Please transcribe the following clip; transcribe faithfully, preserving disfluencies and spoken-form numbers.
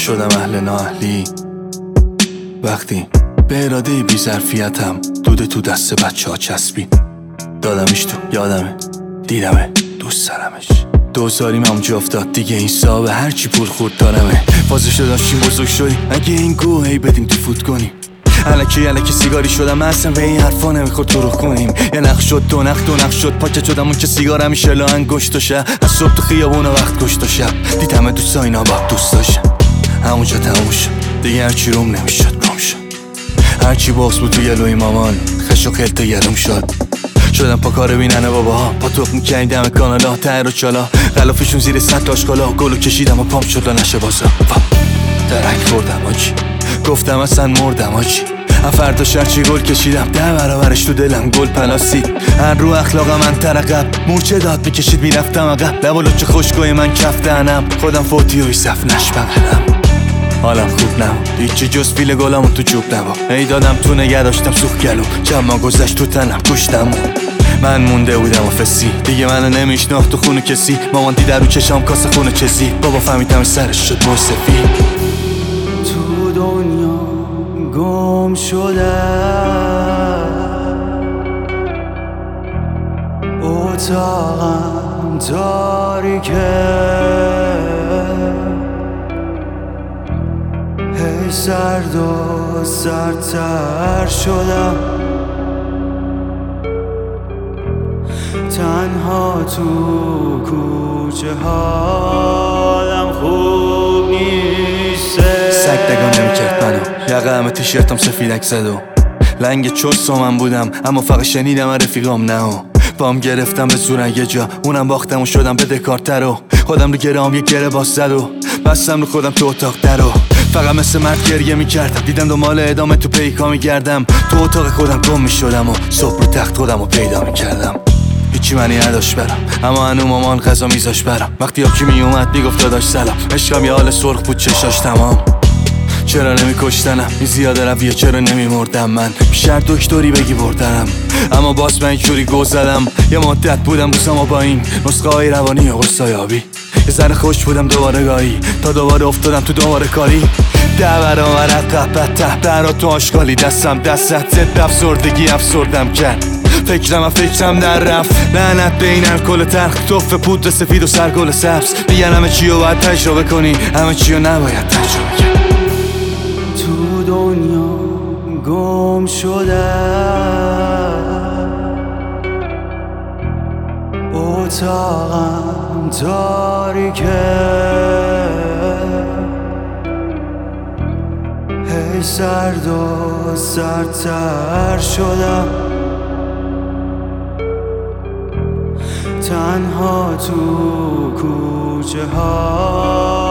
شدم اهل نااهلی وقتی به اراده بی ظرفیتم دوده تو دست بچه ها چسبید. دادمش تو یادمه دیدمه دوست دارمش. دوزاریم همونجا افتاد دیگه این صاحب هرچی پول خورد دارمه. فازش داشتیم بزرگ شدیم اگه این گوه هی بدیم تو فوت کنیم. الکی الکی سیگاری شدم اصلا به این حرفا نمیخواد تو رو کنیم. یه نخ شد دو نخ دو نخ شد پاکت شدم اون که سیگار همیشه لا انگشت و شب از صبح تو خیابون وقت کشت و شب دیدمه دوستا اینا با دوست داشتم. همونجا تموم شد دیگه هرچی روم نمیشد گم شد. هرچی باز بود توی لوی مامان خش و خلط گرم شد. شدم پا کار بیننه باباها پا توق میکنی دم کانالا تر و چالا غلافشون زیر سطل آشکالا گلو کشیدم و پام شد و نشه بازا درک خوردم آجی گفتم اصلا مردم آجی فردا شرچی گل کشیدم ده برابرش تو دلم گل پلاستیک هر رو اخلاق من ترقب مورچه داد میکشید میرفتم عقب لب و لچه خشکای من کف دهنم خودم فوتی و ایصف نشبقدم. حالم خوب نبود هیچی جز پیل گلامو تو چوب نبود ای دادم تو نگه داشتم سوخ گلوم جمع گذشت تو تنم کشتم. من مونده بودم و فسی دیگه منو نمیشناخت تو خونه کسی. مامان دیده رو چشام کاسه خونه چزی بابا فهمیدم سرش شد موسفی. تو دنیا گم شده اتاقم تاریکه هی سرد و سردتر شدم تنها تو کوچه حالم خوب نیسته. سگ دگاه نمیکرد منو یقه همه تیشرتم سفیدک زد و لنگ چست و من بودم اما فقط شنیدم رفیقام نه و بام گرفتم به زورن یه جا اونم باختم و شدم بدهکارتر و خودم رو گرام یه گره باز زد و بستم رو خودم تو اتاق در و فقط مثل مرد گریه میکردم دیدم دنبال ادامه تو پیکا میگردم تو اتاق خودم گم میشدم و صبح رو تخت خودم رو پیدا میکردم. هیچی منی نداشت برم اما هنو مامان غذا میذاش برم وقتی آبکی میومد میگفت داداش سلام عشقم یه حال سرخ بود چشاش تمام. چرا نمی کشتنم این زیاده رویه چرا نمی مردم من بیشتر دکتری بگی بردنم اما باز من اینجوری گو زدم. یه مدت بودم روزم با این نسخه های روانی و قرصای آبی یه ذره خوش بودم دوباره گاهی تا دوباره افتادم تو دوباره کاری ده برابر عقب بدتر برا تو آشغالی دستم دستت زد افسردگی افسردم کرد فکرم فکرم در رفت لعنت به این الکل تلخ توف پودر سفید و سرگل سبز میگن همه چی رو باید تجربه کنی همه چی رو نباید تجربه کنی. تو دنیا گم شده اتاقم تاریکه هی سرد و سردتر شدم تنها تو کوچه ها